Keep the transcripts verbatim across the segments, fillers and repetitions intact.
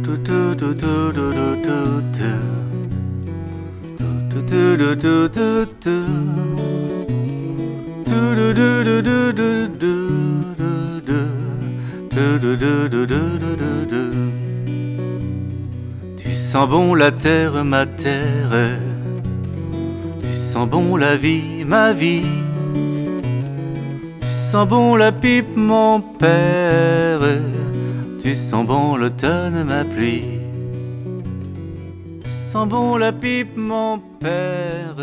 Tu sens bon la terre, ma terre. Tu sens bon la vie, ma vie. Tu sens bon la pipe, mon père. Tu sens bon l'automne, ma pluie. Tu sens bon la pipe, mon père.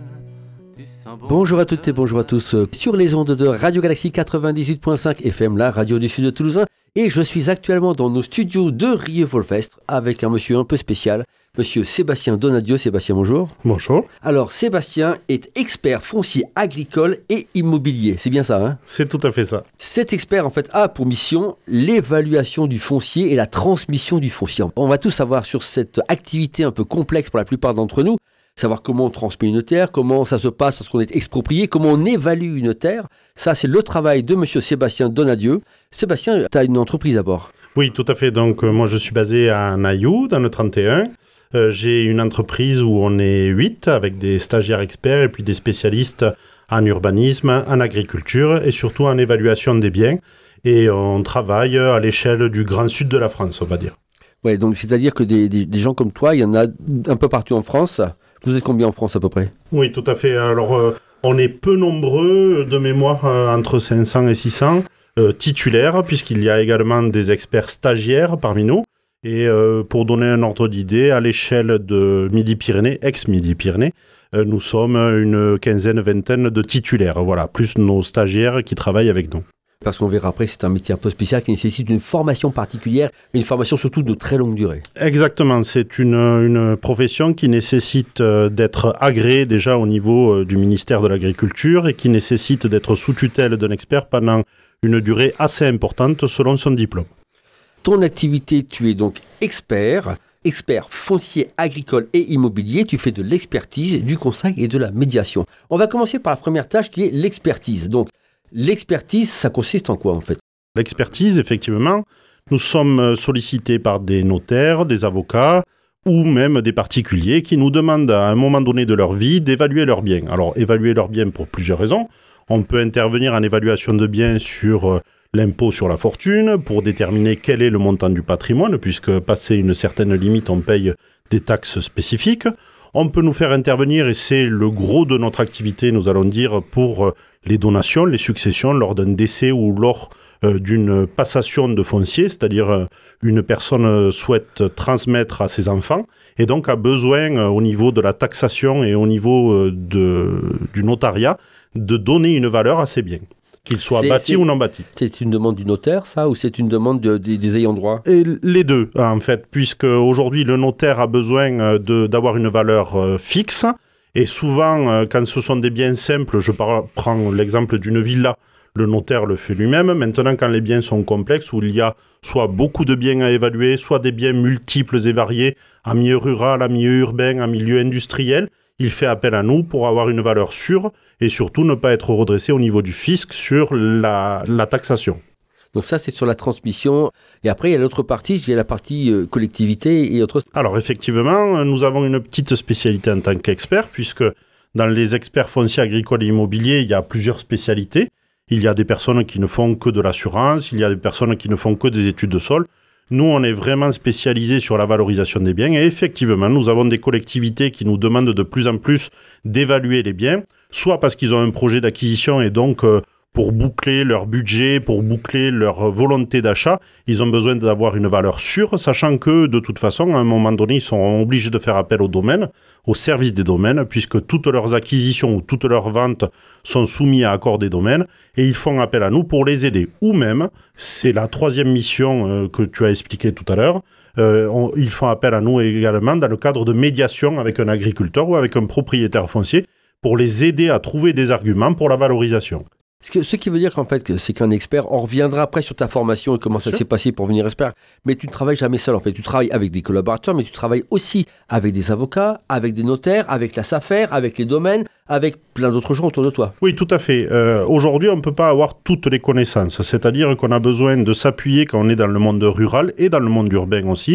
Bonjour à toutes et bonjour à tous sur les ondes de Radio Galaxie quatre-vingt-dix-huit virgule cinq F M, la radio du sud de Toulousain. Et je suis actuellement dans nos studios de Rieux-Volfestre avec un monsieur un peu spécial, monsieur Sébastien Donadieu. Sébastien, bonjour. Bonjour. Alors, Sébastien est expert foncier agricole et immobilier. C'est bien ça, hein ? C'est tout à fait ça. Cet expert, en fait, a pour mission l'évaluation du foncier et la transmission du foncier. On va tout savoir sur cette activité un peu complexe pour la plupart d'entre nous. Savoir comment on transmet une terre, comment ça se passe lorsqu'on est exproprié, comment on évalue une terre. Ça, c'est le travail de monsieur Sébastien Donadieu. Sébastien, tu as une entreprise d'abord. Oui, tout à fait. Donc, euh, moi, je suis basé à Nailloux, dans le trente et un. Euh, j'ai une entreprise où on est huit, avec des stagiaires experts et puis des spécialistes en urbanisme, en agriculture et surtout en évaluation des biens. Et on travaille à l'échelle du grand sud de la France, on va dire. Ouais, donc c'est-à-dire que des, des, des gens comme toi, il y en a un peu partout en France. Vous êtes combien en France à peu près ? Oui, tout à fait. Alors, euh, on est peu nombreux, de mémoire, euh, entre cinq cents et six cents euh, titulaires, puisqu'il y a également des experts stagiaires parmi nous. Et euh, pour donner un ordre d'idée, à l'échelle de Midi-Pyrénées, ex-Midi-Pyrénées, euh, nous sommes une quinzaine, vingtaine de titulaires, voilà, plus nos stagiaires qui travaillent avec nous. Parce qu'on verra après, c'est un métier un peu spécial qui nécessite une formation particulière, et une formation surtout de très longue durée. Exactement, c'est une, une profession qui nécessite d'être agréée déjà au niveau du ministère de l'Agriculture et qui nécessite d'être sous tutelle d'un expert pendant une durée assez importante selon son diplôme. Ton activité, tu es donc expert, expert foncier agricole et immobilier, tu fais de l'expertise, du conseil et de la médiation. On va commencer par la première tâche qui est l'expertise. Donc, l'expertise, ça consiste en quoi en fait ? L'expertise, effectivement, nous sommes sollicités par des notaires, des avocats ou même des particuliers qui nous demandent à un moment donné de leur vie d'évaluer leurs biens. Alors, évaluer leurs biens pour plusieurs raisons. On peut intervenir en évaluation de biens sur l'impôt sur la fortune pour déterminer quel est le montant du patrimoine, puisque passé une certaine limite, on paye des taxes spécifiques. On peut nous faire intervenir, et c'est le gros de notre activité, nous allons dire, pour les donations, les successions, lors d'un décès ou lors euh, d'une passation de foncier, c'est-à-dire euh, une personne souhaite transmettre à ses enfants et donc a besoin, euh, au niveau de la taxation et au niveau euh, de, du notariat, de donner une valeur à ses biens, qu'ils soient c'est, bâtis c'est, ou non bâtis. C'est une demande du notaire, ça, ou c'est une demande de, de, des ayants droit ? Et les deux, en fait, puisque aujourd'hui le notaire a besoin de, d'avoir une valeur euh, fixe. Et souvent, euh, quand ce sont des biens simples, je par- prends l'exemple d'une villa, le notaire le fait lui-même. Maintenant, quand les biens sont complexes, où il y a soit beaucoup de biens à évaluer, soit des biens multiples et variés, en milieu rural, en milieu urbain, en milieu industriel, il fait appel à nous pour avoir une valeur sûre et surtout ne pas être redressé au niveau du fisc sur la, la taxation. Donc ça, c'est sur la transmission. Et après, il y a l'autre partie, il y a la partie euh, collectivité et autres. Alors effectivement, nous avons une petite spécialité en tant qu'experts, puisque dans les experts fonciers agricoles et immobiliers, il y a plusieurs spécialités. Il y a des personnes qui ne font que de l'assurance, il y a des personnes qui ne font que des études de sol. Nous, on est vraiment spécialisés sur la valorisation des biens. Et effectivement, nous avons des collectivités qui nous demandent de plus en plus d'évaluer les biens, soit parce qu'ils ont un projet d'acquisition et donc... Euh, pour boucler leur budget, pour boucler leur volonté d'achat, ils ont besoin d'avoir une valeur sûre, sachant que, de toute façon, à un moment donné, ils sont obligés de faire appel au domaine, au service des domaines, puisque toutes leurs acquisitions ou toutes leurs ventes sont soumises à accord des domaines, et ils font appel à nous pour les aider. Ou même, c'est la troisième mission euh, que tu as expliquée tout à l'heure, euh, on, ils font appel à nous également dans le cadre de médiation avec un agriculteur ou avec un propriétaire foncier, pour les aider à trouver des arguments pour la valorisation. Ce qui veut dire qu'en fait, c'est qu'un expert, on reviendra après sur ta formation et comment ça s'est passé pour devenir expert, mais tu ne travailles jamais seul en fait. Tu travailles avec des collaborateurs, mais tu travailles aussi avec des avocats, avec des notaires, avec la SAFER, avec les domaines, avec plein d'autres gens autour de toi. Oui, tout à fait. Euh, aujourd'hui, on ne peut pas avoir toutes les connaissances, c'est-à-dire qu'on a besoin de s'appuyer quand on est dans le monde rural et dans le monde urbain aussi,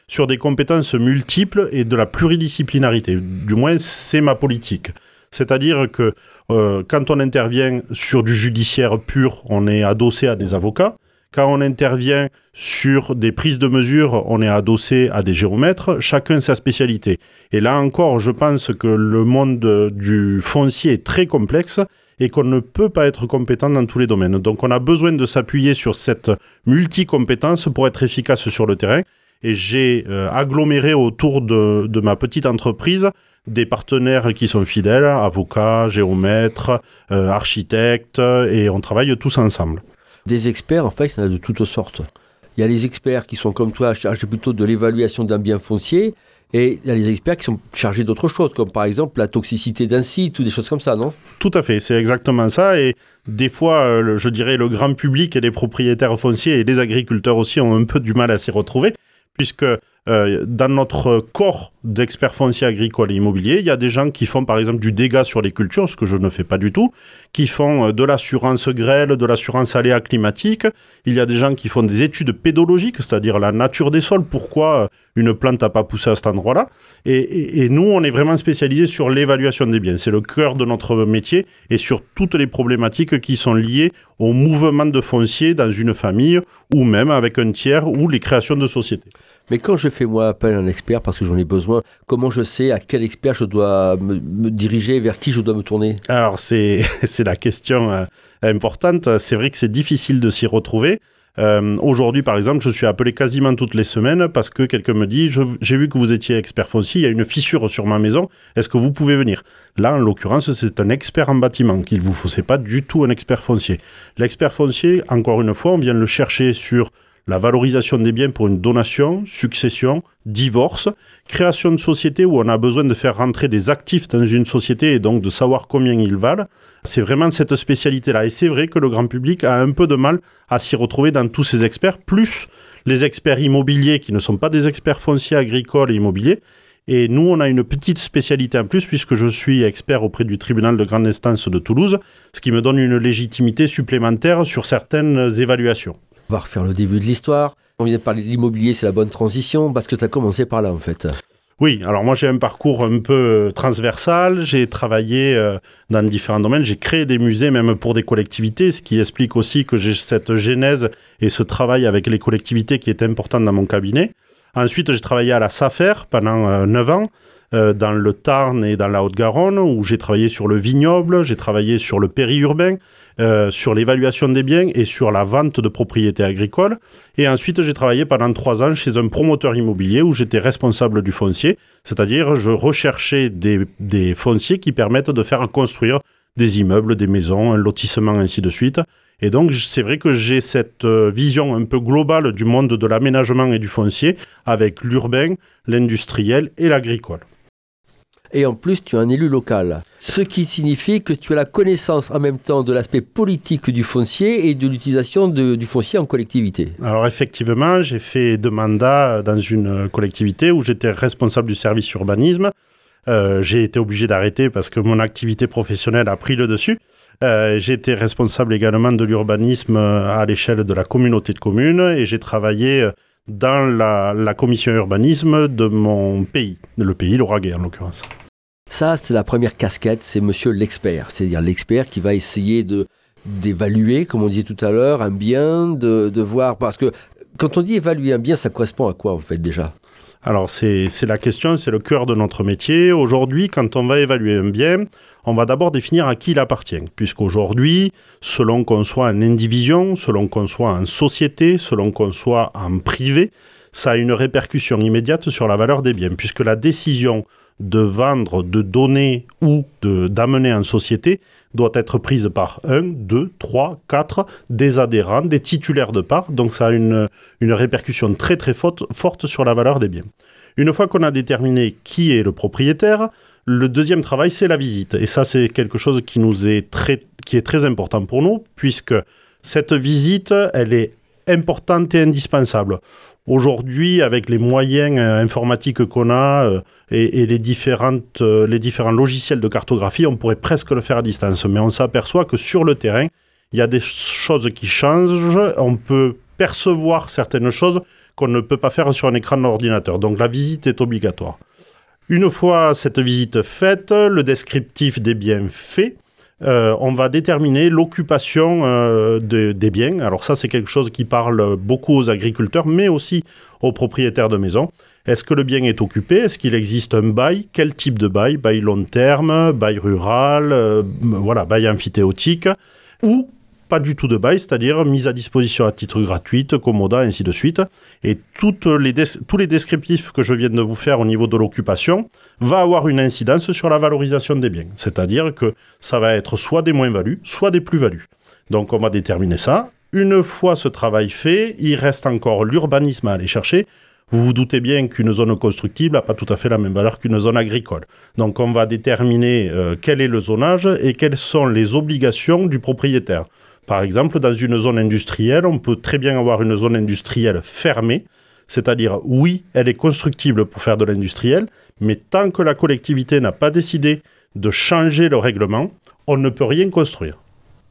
sur des compétences multiples et de la pluridisciplinarité. Du moins, c'est ma politique. C'est-à-dire que euh, quand on intervient sur du judiciaire pur, on est adossé à des avocats. Quand on intervient sur des prises de mesures, on est adossé à des géomètres, chacun sa spécialité. Et là encore, je pense que le monde du foncier est très complexe et qu'on ne peut pas être compétent dans tous les domaines. Donc on a besoin de s'appuyer sur cette multicompétence pour être efficace sur le terrain. Et j'ai euh, aggloméré autour de, de ma petite entreprise des partenaires qui sont fidèles, avocats, géomètres, euh, architectes, et on travaille tous ensemble. Des experts, en fait, il y en a de toutes sortes. Il y a les experts qui sont comme toi, chargés plutôt de l'évaluation d'un bien foncier, et il y a les experts qui sont chargés d'autres choses, comme par exemple la toxicité d'un site ou des choses comme ça, non ? Tout à fait, c'est exactement ça. Et des fois, euh, je dirais, le grand public et les propriétaires fonciers et les agriculteurs aussi ont un peu du mal à s'y retrouver, puisque euh, dans notre corps d'experts fonciers agricoles et immobiliers, il y a des gens qui font par exemple du dégât sur les cultures, ce que je ne fais pas du tout, qui font de l'assurance grêle, de l'assurance aléa climatique. Il y a des gens qui font des études pédologiques, c'est-à-dire la nature des sols, pourquoi une plante n'a pas poussé à cet endroit-là. Et, et, et nous, on est vraiment spécialisés sur l'évaluation des biens. C'est le cœur de notre métier et sur toutes les problématiques qui sont liées au mouvement de foncier dans une famille ou même avec un tiers ou les créations de sociétés. Mais quand je fais moi appel à un expert parce que j'en ai besoin, comment je sais à quel expert je dois me, me diriger, vers qui je dois me tourner ? Alors c'est, c'est la question euh, importante. C'est vrai que c'est difficile de s'y retrouver. Euh, aujourd'hui, par exemple, je suis appelé quasiment toutes les semaines parce que quelqu'un me dit je, « J'ai vu que vous étiez expert foncier, il y a une fissure sur ma maison, est-ce que vous pouvez venir ?» Là, en l'occurrence, c'est un expert en bâtiment qu'il vous faut, c'est pas du tout un expert foncier. L'expert foncier, encore une fois, on vient le chercher sur la valorisation des biens pour une donation, succession, divorce, création de société où on a besoin de faire rentrer des actifs dans une société et donc de savoir combien ils valent. C'est vraiment cette spécialité-là. Et c'est vrai que le grand public a un peu de mal à s'y retrouver dans tous ces experts, plus les experts immobiliers qui ne sont pas des experts fonciers agricoles et immobiliers. Et nous, on a une petite spécialité en plus puisque je suis expert auprès du tribunal de grande instance de Toulouse, ce qui me donne une légitimité supplémentaire sur certaines évaluations. On va refaire le début de l'histoire. On vient de parler de l'immobilier, c'est la bonne transition, parce que tu as commencé par là, en fait. Oui, alors moi, j'ai un parcours un peu transversal. J'ai travaillé euh, dans différents domaines. J'ai créé des musées, même pour des collectivités, ce qui explique aussi que j'ai cette genèse et ce travail avec les collectivités qui est important dans mon cabinet. Ensuite, j'ai travaillé à la SAFER pendant euh, neuf ans. Euh, dans le Tarn et dans la Haute-Garonne, où j'ai travaillé sur le vignoble, j'ai travaillé sur le périurbain, euh, sur l'évaluation des biens et sur la vente de propriétés agricoles. Et ensuite, j'ai travaillé pendant trois ans chez un promoteur immobilier où j'étais responsable du foncier, c'est-à-dire je recherchais des, des fonciers qui permettent de faire construire des immeubles, des maisons, un lotissement, ainsi de suite. Et donc, c'est vrai que j'ai cette vision un peu globale du monde de l'aménagement et du foncier avec l'urbain, l'industriel et l'agricole. Et en plus, tu es un élu local. Ce qui signifie que tu as la connaissance en même temps de l'aspect politique du foncier et de l'utilisation de, du foncier en collectivité. Alors effectivement, j'ai fait deux mandats dans une collectivité où j'étais responsable du service urbanisme. Euh, j'ai été obligé d'arrêter parce que mon activité professionnelle a pris le dessus. Euh, j'ai été responsable également de l'urbanisme à l'échelle de la communauté de communes et j'ai travaillé dans la, la commission urbanisme de mon pays, le pays Lauragais en l'occurrence. Ça, c'est la première casquette, c'est monsieur l'expert, c'est-à-dire l'expert qui va essayer de, d'évaluer, comme on disait tout à l'heure, un bien, de, de voir, parce que quand on dit évaluer un bien, ça correspond à quoi en fait déjà ? Alors c'est, c'est la question, c'est le cœur de notre métier. Aujourd'hui, quand on va évaluer un bien, on va d'abord définir à qui il appartient. Puisqu'aujourd'hui, selon qu'on soit en indivision, selon qu'on soit en société, selon qu'on soit en privé, ça a une répercussion immédiate sur la valeur des biens. Puisque la décision de vendre, de donner ou de, d'amener en société doit être prise par un, deux, trois, quatre des adhérents, des titulaires de parts. Donc ça a une, une répercussion très très forte, forte sur la valeur des biens. Une fois qu'on a déterminé qui est le propriétaire, le deuxième travail, c'est la visite. Et ça, c'est quelque chose qui, nous est, très, qui est très important pour nous, puisque cette visite, elle est importante et indispensable. Aujourd'hui, avec les moyens euh, informatiques qu'on a euh, et, et les, différentes, euh, les différents logiciels de cartographie, on pourrait presque le faire à distance. Mais on s'aperçoit que sur le terrain, il y a des choses qui changent. On peut percevoir certaines choses qu'on ne peut pas faire sur un écran d'ordinateur. Donc la visite est obligatoire. Une fois cette visite faite, le descriptif des biens fait, euh, on va déterminer l'occupation euh, de, des biens. Alors ça, c'est quelque chose qui parle beaucoup aux agriculteurs, mais aussi aux propriétaires de maisons. Est-ce que le bien est occupé ? Est-ce qu'il existe un bail ? Quel type de bail ? Bail long terme, bail rural, euh, voilà, bail amphithéotique, ou pas du tout de bail, c'est-à-dire mise à disposition à titre gratuit, commoda, ainsi de suite. Et toutes les des- tous les descriptifs que je viens de vous faire au niveau de l'occupation va avoir une incidence sur la valorisation des biens. C'est-à-dire que ça va être soit des moins-values, soit des plus-values. Donc on va déterminer ça. Une fois ce travail fait, il reste encore l'urbanisme à aller chercher. Vous vous doutez bien qu'une zone constructible n'a pas tout à fait la même valeur qu'une zone agricole. Donc on va déterminer euh, quel est le zonage et quelles sont les obligations du propriétaire. Par exemple, dans une zone industrielle, on peut très bien avoir une zone industrielle fermée, c'est-à-dire, oui, elle est constructible pour faire de l'industriel, mais tant que la collectivité n'a pas décidé de changer le règlement, on ne peut rien construire.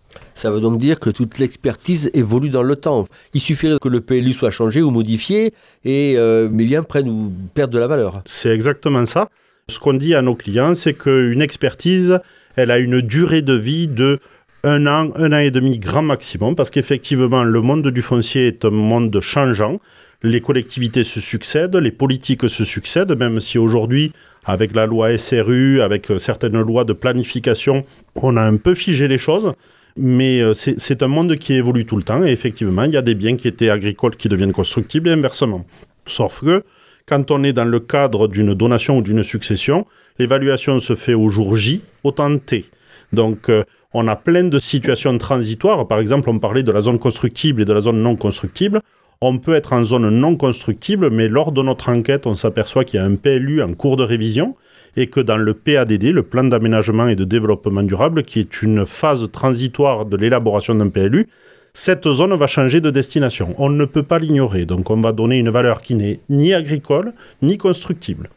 Ça veut donc dire que toute l'expertise évolue dans le temps. Il suffirait que le P L U soit changé ou modifié et euh, mes biens prennent ou perdent de la valeur. C'est exactement ça. Ce qu'on dit à nos clients, c'est qu'une expertise, elle a une durée de vie de un an, un an et demi grand maximum, parce qu'effectivement, le monde du foncier est un monde changeant. Les collectivités se succèdent, les politiques se succèdent, même si aujourd'hui, avec la loi S R U, avec certaines lois de planification, on a un peu figé les choses. Mais c'est, c'est un monde qui évolue tout le temps. Et effectivement, il y a des biens qui étaient agricoles qui deviennent constructibles et inversement. Sauf que, quand on est dans le cadre d'une donation ou d'une succession, l'évaluation se fait au jour J, au temps T. Donc, euh, on a plein de situations transitoires. Par exemple, on parlait de la zone constructible et de la zone non constructible. On peut être en zone non constructible, mais lors de notre enquête, on s'aperçoit qu'il y a un P L U en cours de révision et que dans le P A D D, le plan d'aménagement et de développement durable, qui est une phase transitoire de l'élaboration d'un P L U, cette zone va changer de destination. On ne peut pas l'ignorer. Donc, on va donner une valeur qui n'est ni agricole, ni constructible.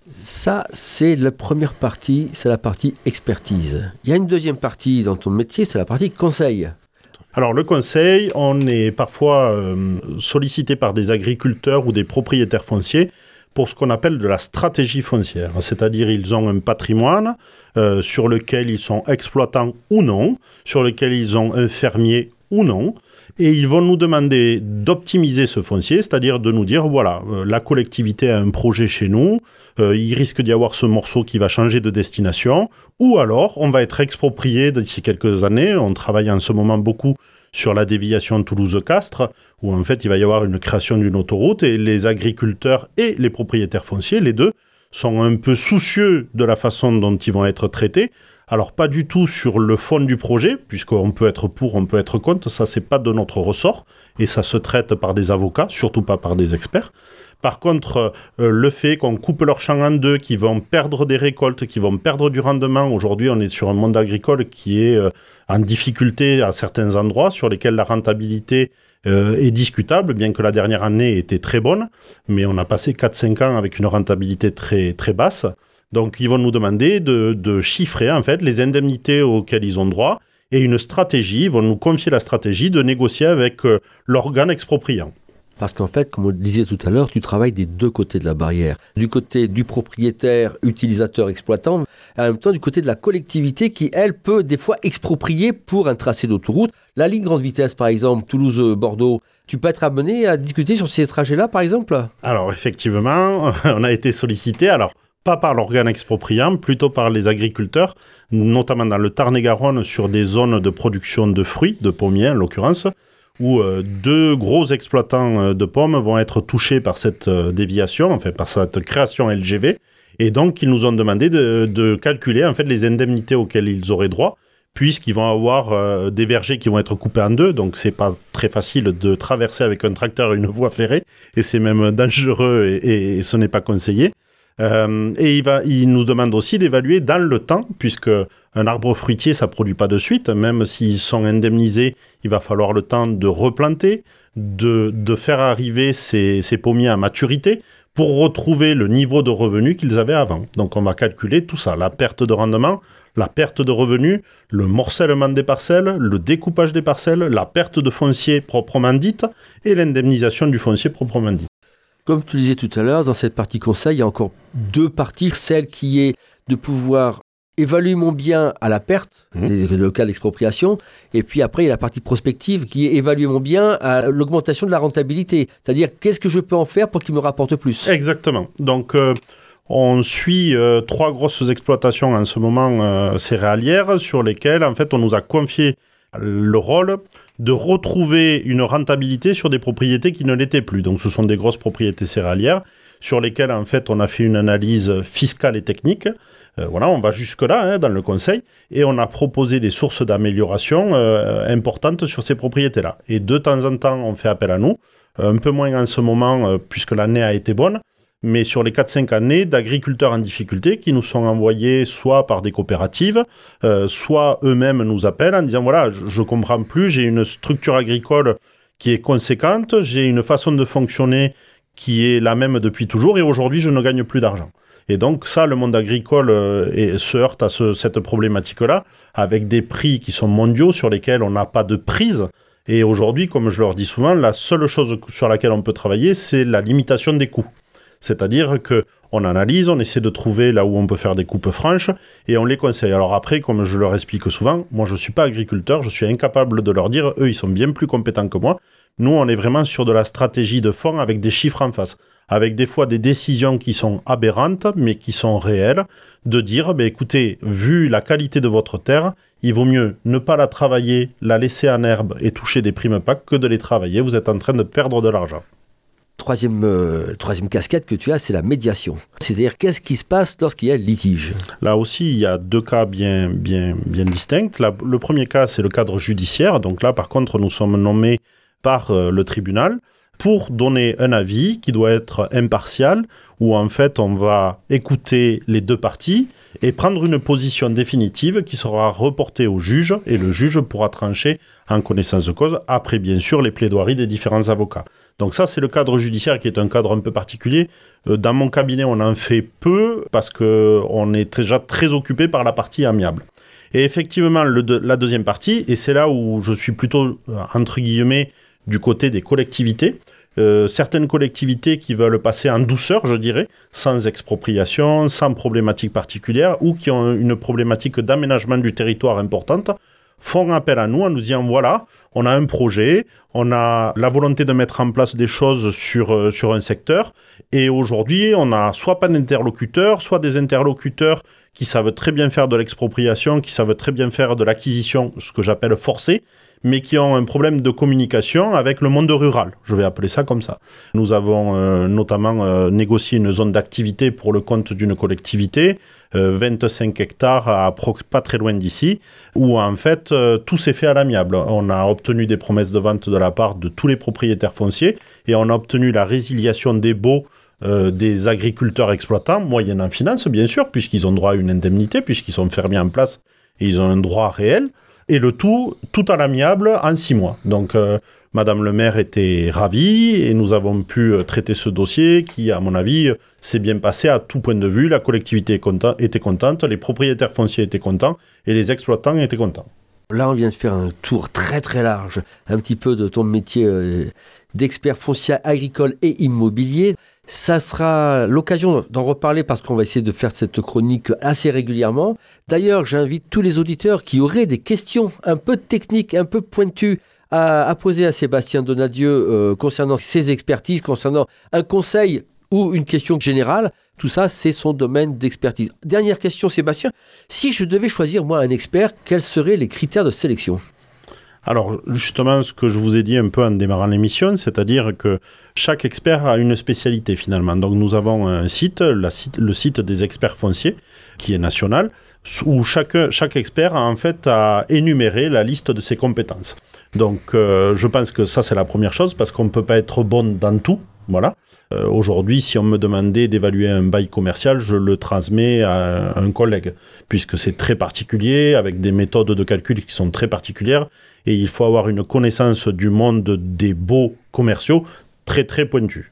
Ça, c'est la première partie, c'est la partie expertise. Il y a une deuxième partie dans ton métier, c'est la partie conseil. Alors, le conseil, on est parfois euh, sollicité par des agriculteurs ou des propriétaires fonciers pour ce qu'on appelle de la stratégie foncière. C'est-à-dire, ils ont un patrimoine euh, sur lequel ils sont exploitants ou non, sur lequel ils ont un fermier ou non, et ils vont nous demander d'optimiser ce foncier, c'est-à-dire de nous dire, voilà, euh, la collectivité a un projet chez nous, euh, il risque d'y avoir ce morceau qui va changer de destination, ou alors on va être exproprié d'ici quelques années. On travaille en ce moment beaucoup sur la déviation Toulouse-Castres, où en fait il va y avoir une création d'une autoroute, et les agriculteurs et les propriétaires fonciers, les deux, sont un peu soucieux de la façon dont ils vont être traités. Alors, pas du tout sur le fond du projet, puisqu'on peut être pour, on peut être contre, ça, c'est pas de notre ressort, et ça se traite par des avocats, surtout pas par des experts. Par contre, euh, le fait qu'on coupe leurs champs en deux, qu'ils vont perdre des récoltes, qu'ils vont perdre du rendement, aujourd'hui, on est sur un monde agricole qui est euh, en difficulté à certains endroits, sur lesquels la rentabilité euh, est discutable, bien que la dernière année était très bonne, mais on a passé quatre cinq ans avec une rentabilité très, très basse. Donc, ils vont nous demander de, de chiffrer, en fait, les indemnités auxquelles ils ont droit et une stratégie. Ils vont nous confier la stratégie de négocier avec euh, l'organe expropriant. Parce qu'en fait, comme on le disait tout à l'heure, tu travailles des deux côtés de la barrière. Du côté du propriétaire, utilisateur, exploitant, et en même temps du côté de la collectivité qui, elle, peut des fois exproprier pour un tracé d'autoroute. La ligne grande vitesse, par exemple, Toulouse-Bordeaux, tu peux être amené à discuter sur ces trajets-là, par exemple ? Alors, effectivement, on a été sollicité. Alors, pas par l'organe expropriant, plutôt par les agriculteurs, notamment dans le Tarn-et-Garonne, sur des zones de production de fruits, de pommiers en l'occurrence, où euh, deux gros exploitants euh, de pommes vont être touchés par cette euh, déviation, enfin par cette création L G V, et donc ils nous ont demandé de, de calculer en fait les indemnités auxquelles ils auraient droit, puisqu'ils vont avoir euh, des vergers qui vont être coupés en deux, donc c'est pas très facile de traverser avec un tracteur une voie ferrée, et c'est même dangereux et, et, et ce n'est pas conseillé. Euh, et il, va, il nous demande aussi d'évaluer dans le temps, puisque un arbre fruitier, ça ne produit pas de suite. Même s'ils sont indemnisés, il va falloir le temps de replanter, de, de faire arriver ces, ces pommiers à maturité, pour retrouver le niveau de revenu qu'ils avaient avant. Donc on va calculer tout ça, la perte de rendement, la perte de revenus, le morcellement des parcelles, le découpage des parcelles, la perte de foncier proprement dite et l'indemnisation du foncier proprement dit. Comme tu le disais tout à l'heure, dans cette partie conseil, il y a encore deux parties. Celle qui est de pouvoir évaluer mon bien à la perte, mmh. le cas d'expropriation, et puis après il y a la partie prospective qui est évaluer mon bien à l'augmentation de la rentabilité. C'est-à-dire qu'est-ce que je peux en faire pour qu'il me rapporte plus. Exactement. Donc euh, on suit euh, trois grosses exploitations en ce moment euh, céréalières sur lesquelles en fait on nous a confié le rôle de retrouver une rentabilité sur des propriétés qui ne l'étaient plus. Donc ce sont des grosses propriétés céréalières sur lesquelles en fait on a fait une analyse fiscale et technique. Euh, voilà, on va jusque-là hein, dans le conseil et on a proposé des sources d'amélioration euh, importantes sur ces propriétés-là. Et de temps en temps, on fait appel à nous, euh, un peu moins en ce moment euh, puisque l'année a été bonne, mais sur les quatre cinq années d'agriculteurs en difficulté qui nous sont envoyés soit par des coopératives, euh, soit eux-mêmes nous appellent en disant voilà, je ne comprends plus, j'ai une structure agricole qui est conséquente, j'ai une façon de fonctionner qui est la même depuis toujours et aujourd'hui je ne gagne plus d'argent. Et donc ça, le monde agricole euh, et, se heurte à ce, cette problématique-là avec des prix qui sont mondiaux sur lesquels on n'a pas de prise. Et aujourd'hui, comme je leur dis souvent, la seule chose sur laquelle on peut travailler, c'est la limitation des coûts. C'est-à-dire qu'on analyse, on essaie de trouver là où on peut faire des coupes franches et on les conseille. Alors après, comme je leur explique souvent, moi je ne suis pas agriculteur, je suis incapable de leur dire, eux ils sont bien plus compétents que moi. Nous, on est vraiment sur de la stratégie de fond avec des chiffres en face, avec des fois des décisions qui sont aberrantes, mais qui sont réelles, de dire, bah, écoutez, vu la qualité de votre terre, il vaut mieux ne pas la travailler, la laisser en herbe et toucher des primes P A C que de les travailler. Vous êtes en train de perdre de l'argent. Troisième, euh, troisième casquette que tu as, c'est la médiation. C'est-à-dire, qu'est-ce qui se passe lorsqu'il y a litige ? Là aussi, il y a deux cas bien, bien, bien distincts. Là, le premier cas, c'est le cadre judiciaire. Donc là, par contre, nous sommes nommés par euh, le tribunal pour donner un avis qui doit être impartial, où en fait, on va écouter les deux parties et prendre une position définitive qui sera reportée au juge, et le juge pourra trancher en connaissance de cause, après bien sûr les plaidoiries des différents avocats. Donc ça, c'est le cadre judiciaire qui est un cadre un peu particulier. Dans mon cabinet, on en fait peu parce qu'on est déjà très occupé par la partie amiable. Et effectivement, le de, la deuxième partie, et c'est là où je suis plutôt, entre guillemets, du côté des collectivités, euh, certaines collectivités qui veulent passer en douceur, je dirais, sans expropriation, sans problématique particulière, ou qui ont une problématique d'aménagement du territoire importante, font appel à nous en nous disant voilà, on a un projet, on a la volonté de mettre en place des choses sur, euh, sur un secteur, et aujourd'hui, on n'a soit pas d'interlocuteurs, soit des interlocuteurs qui savent très bien faire de l'expropriation, qui savent très bien faire de l'acquisition, ce que j'appelle forcée, mais qui ont un problème de communication avec le monde rural. Je vais appeler ça comme ça. Nous avons euh, notamment euh, négocié une zone d'activité pour le compte d'une collectivité, euh, vingt-cinq hectares, à pro- pas très loin d'ici, où en fait, euh, tout s'est fait à l'amiable. On a obtenu des promesses de vente de la part de tous les propriétaires fonciers, et on a obtenu la résiliation des baux euh, des agriculteurs exploitants, moyennant finance, bien sûr, puisqu'ils ont droit à une indemnité, puisqu'ils sont fermés en place, et ils ont un droit réel. Et le tout, tout à l'amiable en six mois. Donc, euh, Madame le maire était ravie et nous avons pu euh, traiter ce dossier qui, à mon avis, euh, s'est bien passé à tout point de vue. La collectivité content, était contente, les propriétaires fonciers étaient contents et les exploitants étaient contents. Là, on vient de faire un tour très très large, un petit peu de ton métier euh, d'expert foncier agricole et immobilier. Ça sera l'occasion d'en reparler parce qu'on va essayer de faire cette chronique assez régulièrement. D'ailleurs, j'invite tous les auditeurs qui auraient des questions un peu techniques, un peu pointues à, à poser à Sébastien Donadieu euh, concernant ses expertises, concernant un conseil ou une question générale. Tout ça, c'est son domaine d'expertise. Dernière question, Sébastien. Si je devais choisir, moi, un expert, quels seraient les critères de sélection ? Alors, justement, ce que je vous ai dit un peu en démarrant l'émission, c'est-à-dire que chaque expert a une spécialité, finalement. Donc, nous avons un site, la site le site des experts fonciers, qui est national, où chaque, chaque expert, a, en fait, a énuméré la liste de ses compétences. Donc, euh, je pense que ça, c'est la première chose, parce qu'on ne peut pas être bon dans tout. Voilà. Euh, aujourd'hui, si on me demandait d'évaluer un bail commercial, je le transmets à un collègue, puisque c'est très particulier, avec des méthodes de calcul qui sont très particulières, et il faut avoir une connaissance du monde des baux commerciaux très très pointue.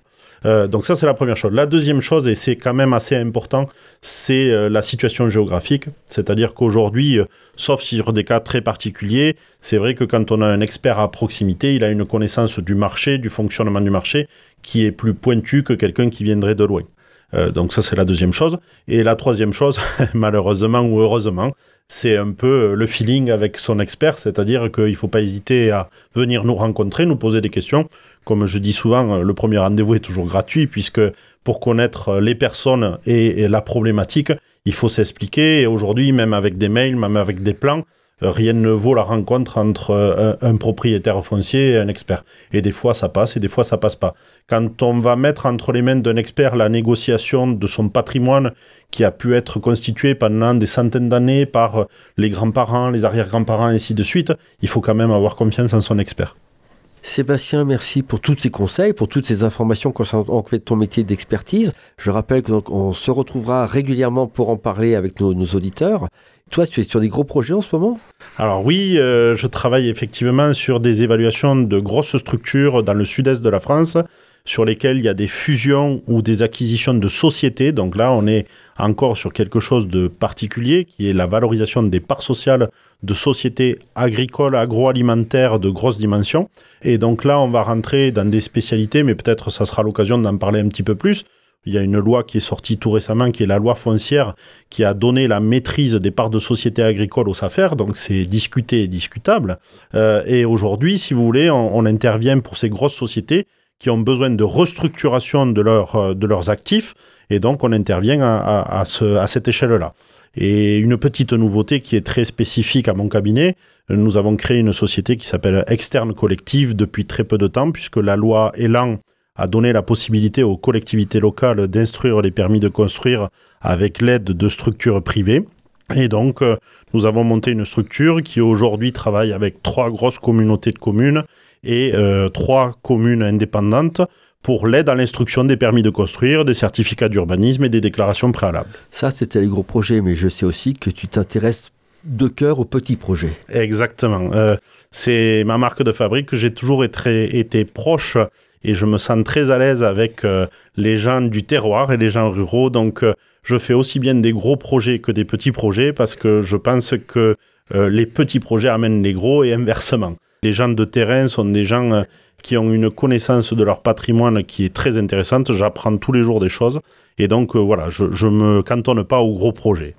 Euh, donc ça, c'est la première chose. La deuxième chose, et c'est quand même assez important, c'est euh, la situation géographique. C'est-à-dire qu'aujourd'hui, euh, sauf sur des cas très particuliers, c'est vrai que quand on a un expert à proximité, il a une connaissance du marché, du fonctionnement du marché, qui est plus pointue que quelqu'un qui viendrait de loin. Euh, donc ça, c'est la deuxième chose. Et la troisième chose, malheureusement ou heureusement, c'est un peu le feeling avec son expert, c'est-à-dire qu'il ne faut pas hésiter à venir nous rencontrer, nous poser des questions. Comme je dis souvent, le premier rendez-vous est toujours gratuit, puisque pour connaître les personnes et, et la problématique, il faut s'expliquer. Et aujourd'hui, même avec des mails, même avec des plans, rien ne vaut la rencontre entre un, un propriétaire foncier et un expert. Et des fois, ça passe et des fois, ça passe pas. Quand on va mettre entre les mains d'un expert la négociation de son patrimoine qui a pu être constitué pendant des centaines d'années par les grands-parents, les arrière-grands-parents, et ainsi de suite, il faut quand même avoir confiance en son expert. Sébastien, merci pour tous ces conseils, pour toutes ces informations concernant ton métier d'expertise. Je rappelle qu'on se retrouvera régulièrement pour en parler avec nos, nos auditeurs. Toi, tu es sur des gros projets en ce moment ? Alors oui, euh, je travaille effectivement sur des évaluations de grosses structures dans le sud-est de la France, sur lesquelles il y a des fusions ou des acquisitions de sociétés. Donc là, on est encore sur quelque chose de particulier, qui est la valorisation des parts sociales de sociétés agricoles, agroalimentaires de grosses dimensions. Et donc là, on va rentrer dans des spécialités, mais peut-être ça sera l'occasion d'en parler un petit peu plus. Il y a une loi qui est sortie tout récemment, qui est la loi foncière, qui a donné la maîtrise des parts de sociétés agricoles aux SAFER, donc c'est discuté et discutable. Euh, et aujourd'hui, si vous voulez, on, on intervient pour ces grosses sociétés qui ont besoin de restructuration de, leur, de leurs actifs, et donc on intervient à, à, à, ce, à cette échelle-là. Et une petite nouveauté qui est très spécifique à mon cabinet, nous avons créé une société qui s'appelle Externe Collective depuis très peu de temps, puisque la loi Elan a donné la possibilité aux collectivités locales d'instruire les permis de construire avec l'aide de structures privées. Et donc, euh, nous avons monté une structure qui aujourd'hui travaille avec trois grosses communautés de communes et euh, trois communes indépendantes pour l'aide à l'instruction des permis de construire, des certificats d'urbanisme et des déclarations préalables. Ça, c'était les gros projets, mais je sais aussi que tu t'intéresses de cœur aux petits projets. Exactement. Euh, c'est ma marque de fabrique, que j'ai toujours été, été proche et je me sens très à l'aise avec euh, les gens du terroir et les gens ruraux. Donc, euh, je fais aussi bien des gros projets que des petits projets parce que je pense que euh, les petits projets amènent les gros et inversement. Les gens de terrain sont des gens euh, qui ont une connaissance de leur patrimoine qui est très intéressante. J'apprends tous les jours des choses et donc euh, voilà, je ne me cantonne pas aux gros projets.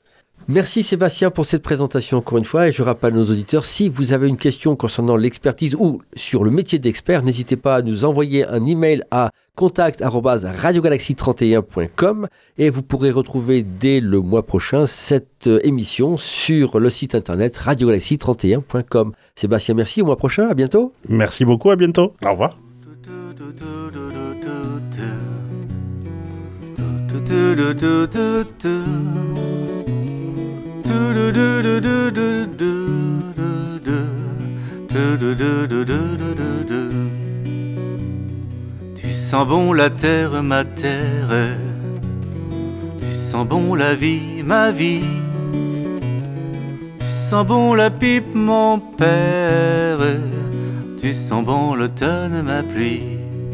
Merci Sébastien pour cette présentation encore une fois et je rappelle à nos auditeurs, si vous avez une question concernant l'expertise ou sur le métier d'expert, n'hésitez pas à nous envoyer un email à contact arobase radio galaxie trente et un point com et vous pourrez retrouver dès le mois prochain cette émission sur le site internet radio galaxie trente et un point com. Sébastien, merci, au mois prochain, à bientôt. Merci beaucoup, à bientôt. Au revoir. Tu sens bon la terre, ma terre. Tu sens bon la vie, ma vie. Tu sens bon la pipe, mon père. Tu sens bon l'automne, ma pluie.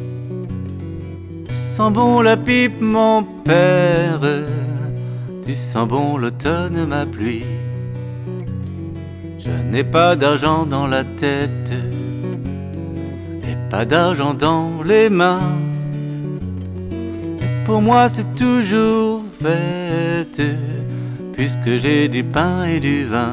Tu sens bon la pipe, mon père. Tu sens bon l'automne, ma pluie. Je n'ai pas d'argent dans la tête et pas d'argent dans les mains. Pour moi c'est toujours fête puisque j'ai du pain et du vin.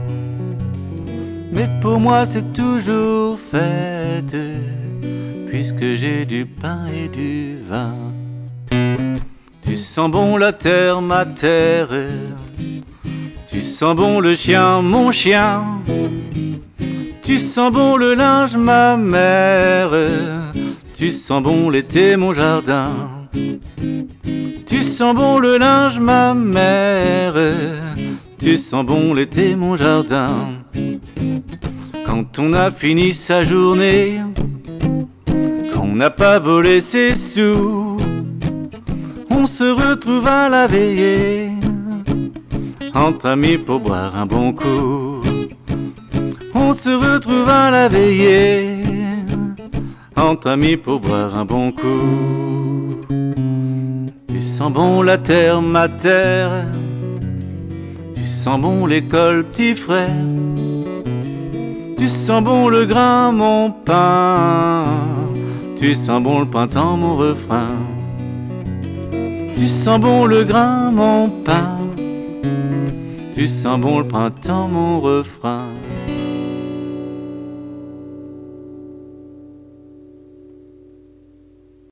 Mais pour moi c'est toujours fête puisque j'ai du pain et du vin. Tu sens bon la terre, ma terre. Tu sens bon le chien, mon chien. Tu sens bon le linge, ma mère. Tu sens bon l'été, mon jardin. Tu sens bon le linge, ma mère. Tu sens bon l'été, mon jardin. Quand on a fini sa journée, qu'on n'a pas volé ses sous, on se retrouve à la veillée entre amis pour boire un bon coup. On se retrouve à la veillée entre amis pour boire un bon coup. sens bon la terre, ma terre. Tu sens bon l'école, petit frère. Tu sens bon le grain, mon pain. Tu sens bon le printemps, mon refrain. Tu sens bon le grain, mon pain. Tu sens bon le printemps, mon refrain.